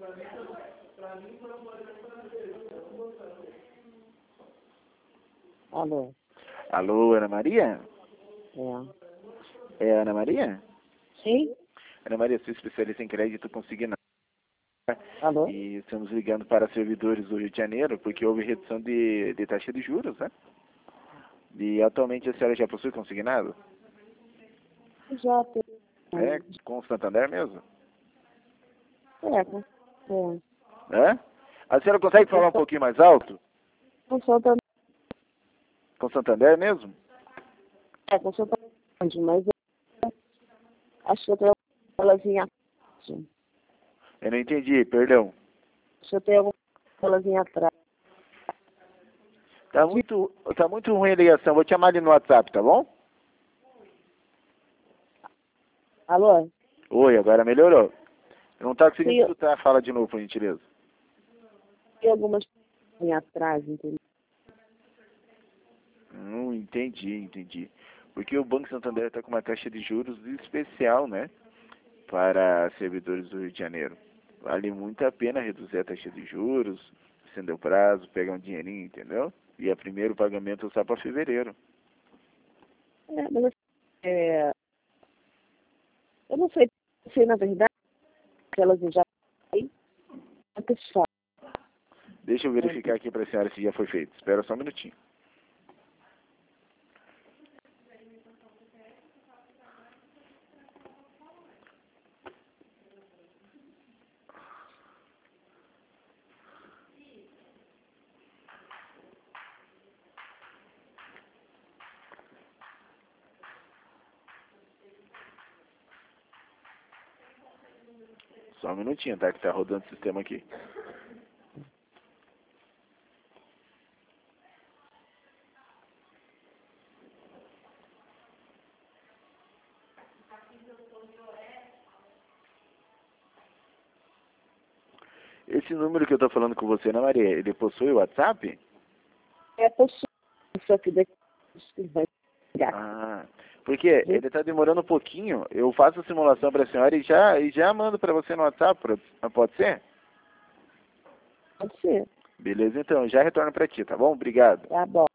Alô? Alô, Ana Maria? É. É a Ana Maria? Sim? Ana Maria, sou especialista em crédito consignado. Alô? E estamos ligando para servidores do Rio de Janeiro, porque houve redução de taxa de juros, né? E atualmente a senhora já possui consignado? Já tem. É, com o Santander mesmo? É. Hã? A senhora consegue falar um pouquinho mais alto? Consulta. Com o Santander mesmo? É, consulta. Mas eu acho que eu tenho elas atrás. Eu não entendi, perdão. Acho que eu tenho elas atrás. Tá muito ruim a ligação, vou te chamar ali no WhatsApp, tá bom? Alô? Oi, agora melhorou. Eu não tá conseguindo Sim. escutar, fala de novo, por gentileza. Tem algumas atrás, entendeu? Entendi. Porque o Banco Santander está com uma taxa de juros especial, né? Para servidores do Rio de Janeiro. Vale muito a pena reduzir a taxa de juros, estender o prazo, pegar um dinheirinho, entendeu? E o primeiro pagamento só para fevereiro. Mas eu não sei se na verdade elas já têm. Deixa eu verificar aqui para a senhora se já foi feito. Espera só um minutinho. Só um minutinho, tá? Que tá rodando o sistema aqui. Esse número que eu tô falando com você, Ana Maria, ele possui o WhatsApp? É possível, só que daqui vai ligar. Ah, porque ele tá demorando um pouquinho. Eu faço a simulação para a senhora e já mando para você no WhatsApp, pode ser? Pode ser. Beleza, então, já retorno para ti, tá bom? Obrigado. Tá bom.